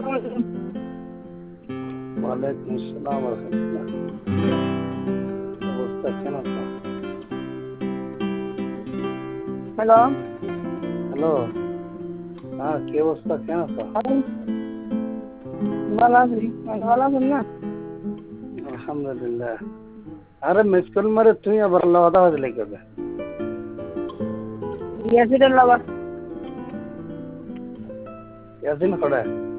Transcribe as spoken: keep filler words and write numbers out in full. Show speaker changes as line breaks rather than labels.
ওয়ালাইকুম আসসালাম ওয়া রাহমাতুল্লাহ। অবস্থা কেন তো?
হ্যালো
হ্যালো, হ্যাঁ কি অবস্থা কেন তো?
ভালো আছি, ভালো আছেন না?
আলহামদুলিল্লাহ। আরে মিস কল মারে তুই আবার লাওয়া দিলে কবে?
ইয়াসিরের লগে
ইয়াসিন খড়া